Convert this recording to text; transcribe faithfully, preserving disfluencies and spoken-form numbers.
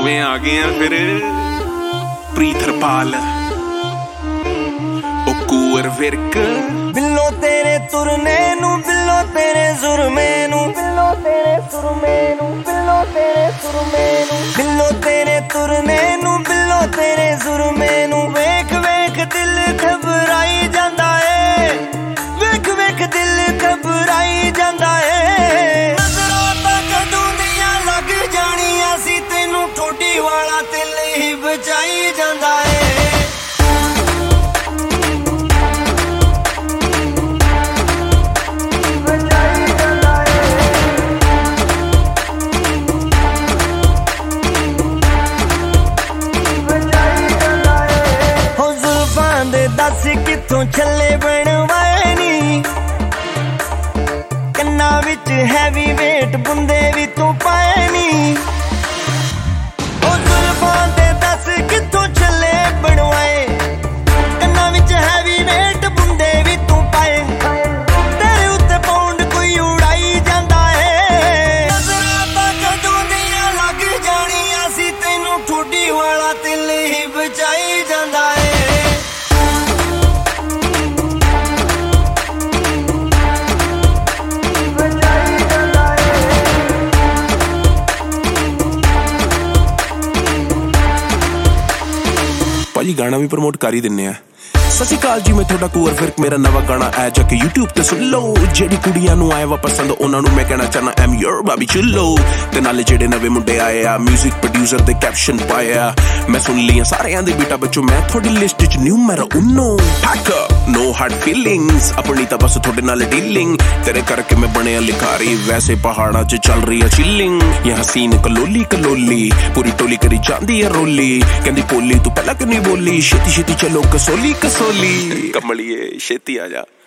ਨਵੇਂ ਆ ਗਏ ਆ ਫਿਰ ਪ੍ਰੀਤ ਹਰਪਾਲ ਉਹ ਕੂਰ ਵਿਰਕ ਬਿੱਲੋ ਤੇਰੇ ਤੁਰਨੇ ਨੂੰ ਬਿੱਲੋ ਤੇਰੇ ਜ਼ੁਰਮੇ ਨੂੰ ਬਿੱਲੋ ਤੇਰੇ ਸੁਰਮੇ ਨੂੰ ਬਿੱਲੋ ਤੇਰੇ ਸੁਰਮੇ ਨੂੰ ਬਿੱਲੋ ਤੇਰੇ ਤੁਰਨੇ ਨੂੰ ਬਿੱਲੋ ਤੇਰੇ ਜ਼ੁਰਮੇ ਨੂੰ ਵੇਖ ਵੇਖ ਦਿਲ ਘਬਰਾਈ ਜਾਂਦਾ ਏ ਵੇਖ ਵੇਖ ਦਿਲ ਘਬਰਾਈ ਜਾਂਦਾ ਏ ਨਜ਼ਰਾਂ ਤਾਂ ਕਦੋਂ ਦੀਆਂ ਲੱਗ ਜਾਣੀਆਂ ਸੀ ਤੈਨੂੰ ਠੋਡੀ ਵਾਲਾ ਦਿਲ ਹੀ ਬਚਾਈ ਜਾਂਦਾ ਏ दस किथों छले बनवाए नी कन्ना विच हैवी वेट बुंदे भी तू पाए नी ओ जुल्फां दे दस किथों छले बनवाए कन्ना विच हैवी वेट बुंदे भी तू पाए तेरे उत्ते पाउंड कोई उड़ाई जांदा है नज़रां तां कदों दियां लग जाणियां सी तैनूं ठोडी वाला दिल ही बचाई जांदा है ਭਾਜੀ ਗਾਣਾ ਵੀ ਪ੍ਰਮੋਟ ਕਰ ਹੀ ਦਿੰਨੇ ਆ। ਸਤਿ ਸ਼੍ਰੀ ਅਕਾਲ ਜੀ, ਮੈਂ ਤੁਹਾਡਾ ਕੂਰ ਫਿਰਕ। ਮੇਰਾ ਨਵਾਂ ਗਾਣਾ ਆਇਆ ਜਾ ਕੇ YouTube ਤੇ ਸੁਣ ਲਓ। ਜਿਹੜੀ ਕੁੜੀਆਂ ਨੂੰ ਆਇਆ ਵਾ ਪਸੰਦ ਉਹਨਾਂ ਨੂੰ ਮੈਂ ਕਹਿਣਾ ਚਾਹਨਾ ਐਮ ਯੋਰ ਬਾਬੀ ਚੁੱਲੋ। ਤੇ ਨਾਲੇ ਜਿਹੜੇ ਨਵੇਂ ਮੁੰਡੇ ਆਏ ਆ ਮਿਊਜ਼ਿਕ ਪ੍ਰੋਡਿਊਸਰ ਦੇ ਕੈਪਸ਼ਨ ਪਾਇਆ ਮੈਂ ਸੁਣ ਲਈਆਂ ਸਾਰਿਆਂ ਦੇ ਬੀਟਾ ਬੱਚੋ ਮੈਂ ਤੁਹਾਡੀ ਲਿਸਟ ਚ ਨਿਊਮero uno pack no hard feelings ਆਪਣੀ ਤਾਂ ਬਸ ਤੁਹਾਡੇ ਨਾਲ ਡੀਲਿੰਗ ਤੇਰੇ ਕਰਕੇ ਮੈਂ ਬਣਿਆ ਲਿਖਾਰੀ ਵੈਸੇ ਪਹਾੜਾਂ ਚ ਚੱਲ ਰਹੀ ਆ ਚਿਲਿੰਗ ਇਹ ਹਸੀਨ ਕਲੋਲੀ ਕਲੋਲੀ ਪੂਰੀ ਟੋਲੀ ਕਰੀ ਜਾਂਦੀ ਆ ਰੋਲੀ ਕਹਿੰਦੀ ਪੋਲੀ ਤੂੰ ਪਹਿਲਾਂ ਕਿਉਂ ਨਹੀਂ ਬੋਲੀ ਛੇਤੀ ਛੇਤੀ ਚਲੋ ਕਸੋਲੀ ਕਸੋਲੀ ਕਮਲੀਏ ਛੇਤੀ ਆ ਜਾ।